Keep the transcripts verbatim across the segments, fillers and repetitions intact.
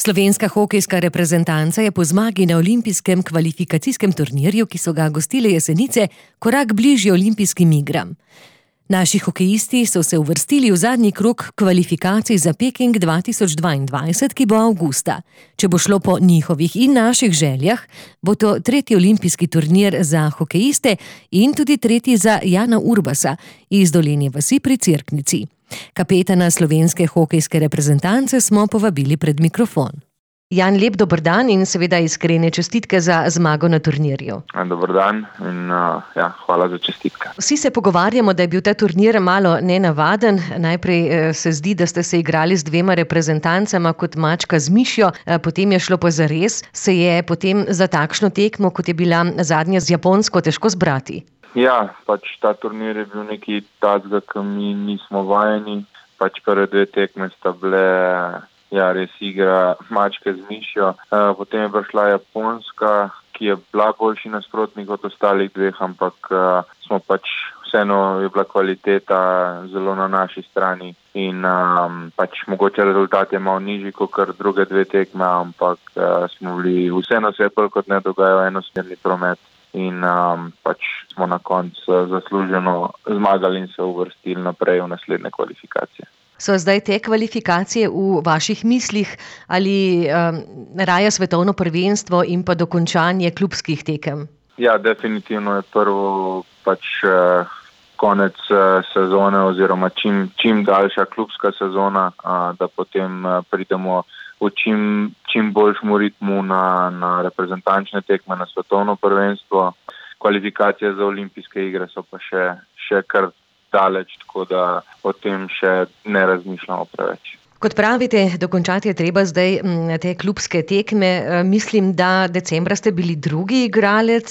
Slovenska hokejska reprezentanca je po zmagi na olimpijskem kvalifikacijskem turnirju, ki so ga gostile Jesenice, korak bližje olimpijskim igram. Naši hokejisti so se uvrstili v zadnji krog kvalifikacij za Peking dva tisoč dvaindvajset, ki bo avgusta. Če bo šlo po njihovih in naših željah, bo to tretji olimpijski turnir za hokejiste in tudi tretji za Jana Urbasa iz Dolenje vasi pri Cerknici. Kapetana slovenske hokejske reprezentance smo povabili pred mikrofon. Jan, lep dober dan in seveda iskrene čestitke za zmago na turnirju. Dober dan in uh, ja, hvala za čestitke. Vsi se pogovarjamo, da je bil ta turnir malo nenavaden. Najprej eh, se zdi, da ste se igrali z dvema reprezentancama kot mačka z mišjo, eh, potem je šlo pa zares. Se je potem za takšno tekmo, kot je bila zadnja z Japonsko, težko zbrati? Ja, pač ta turnir je bil nekaj takega, ki mi nismo vajeni. Pač prve dve tekme sta bile... Ja, res igra mačke z mišjo. Uh, potem je prišla Japonska, ki je bila boljši nasprotnik od ostalih dveh, ampak uh, smo pač vseeno je bila kvaliteta zelo na naši strani in um, pač mogoče rezultat je malo nižji kot kar druge dve tekme, ampak uh, smo bili vseeno se je bolj kot ne dogajal enosmerni promet in um, pač smo na koncu zasluženo zmagali in se uvrstili naprej v naslednje kvalifikacije. So zdaj te kvalifikacije v vaših mislih ali um, raje svetovno prvenstvo in pa dokončanje klubskih tekem? Ja, definitivno je prvo pač uh, konec uh, sezone oziroma čim, čim daljša klubska sezona, uh, da potem uh, pridemo v čim, čim boljšemu ritmu na, na reprezentančne tekme, na svetovno prvenstvo. Kvalifikacije za olimpijske igre so pa še, še kar daleč, tako da o tem še ne razmišljamo preveč. Kot pravite, dokončati je treba zdaj te klubske tekme. Mislim, da decembra ste bili drugi igralec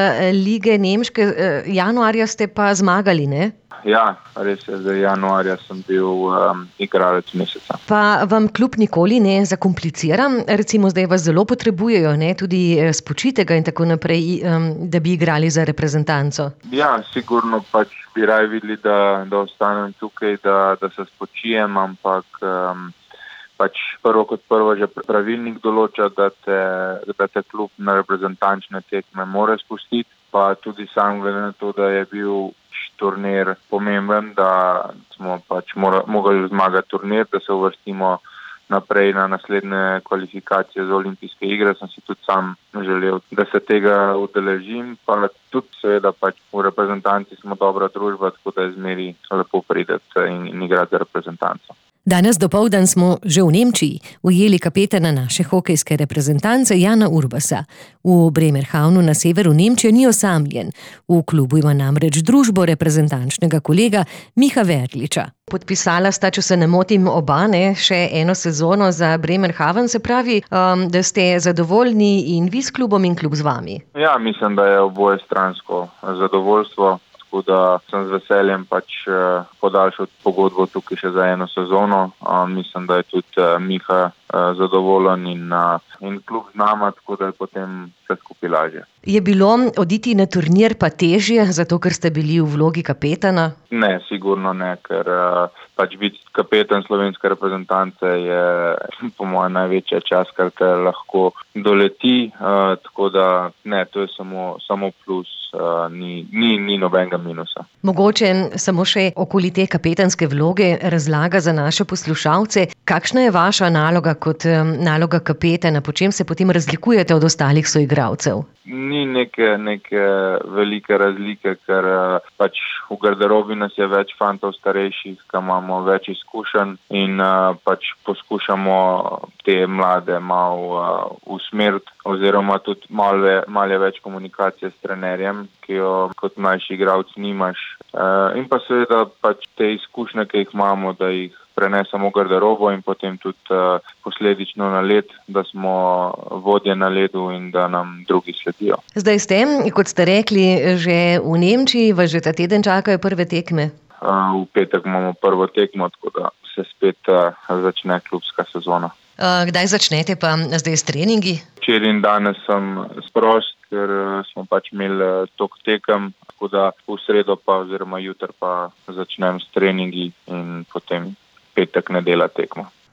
lige nemške, januarja ste pa zmagali, ne? Ja, res je, za januarja sem bil um, igralec meseca. Pa vam klub nikoli ne zakomplicira? Recimo zdaj vas zelo potrebujejo, ne? Tudi spočitega in tako naprej, um, da bi igrali za reprezentanco. Ja, sigurno pač bi raj videli, da, da ostanem tukaj, da, da se spočijem, ampak um, pač prvo kot prvo že pravilnik določa, da te, da te klub na reprezentančne tekme more spustiti, pa tudi sam glede na to, da je bil turnir pomemben, da smo pač mora, mogli zmagati turnir, da se uvrstimo naprej na naslednje kvalifikacije za olimpijske igre. Sem si tudi sam želel, da se tega udeležim, pa tudi seveda pač v reprezentanci smo dobra družba, tako da je zmeri lepo prideti in, in igrati za reprezentanco. Danes dopoldan smo že v Nemčiji ujeli kapetana naše hokejske reprezentance Jana Urbasa. V Bremerhavnu na severu Nemčije ni osamljen. V klubu ima namreč družbo reprezentančnega kolega Miha Verliča. Podpisala sta, če se ne motim, oba, ne, še eno sezono za Bremerhaven, se pravi, um, da ste zadovoljni in vi s klubom in klub z vami. Ja, mislim, da je oboje stransko zadovoljstvo. Da sem z veseljem pač uh, podaljšal pogodbo tukaj še za eno sezono. Uh, mislim, da je tudi uh, Miha uh, zadovoljen in, uh, in klub z nama, tako da je potem vse skupaj lažje. Je bilo oditi na turnir pa težje, zato ker ste bili v vlogi kapetana? Ne, sigurno ne, ker uh, pač biti kapetan slovenske reprezentance je po mojem največja čast, kar te lahko doleti, uh, tako da ne, to je samo, samo plus. Uh, ni, ni, ni nobenega minusa. Mogoče samo še okoli te kapetanske vloge razlaga za naše poslušalce. Kakšna je vaša naloga kot um, naloga kapetana? Po čem se potem razlikujete od ostalih soigralcev? Ni neke, neke velike razlike, ker uh, pač v garderobi nas je več fantov starejših, ki imamo več izkušenj in uh, pač poskušamo te mlade malo uh, usmeriti oziroma tudi malo, malo več komunikacije s trenerjem, ki jo kot mlajši igralec nimaš. Uh, in pa seveda pač te izkušnje, ki jih imamo, da jih prenesemo v garderobo in potem tudi uh, posledično na led, da smo vodje na ledu in da nam drugi sledijo. Zdaj ste, kot ste rekli, že v Nemčiji, vas že ta teden čakajo prve tekme? Uh, v petek imamo prvo tekmo, tako da se spet uh, začne klubska sezona. Uh, kdaj začnete pa zdaj s treningi? Včeraj in danes sem sprost, ker smo pač imeli tok tekem, tako da v sredo pa oziroma jutri pa začnem s treningi in potem petek, nedela tekmo.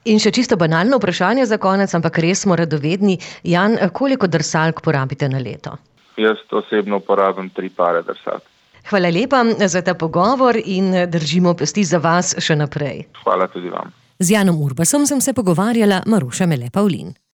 In še čisto banalno vprašanje za konec, ampak res smo radovedni. Jan, koliko drsalk porabite na leto? Jaz osebno porabim tri pare drsalk. Hvala lepa za ta pogovor in držimo pesti za vas še naprej. Hvala tudi vam. Z Janom Urbasom sem se pogovarjala, Maruša Mele Pavlin.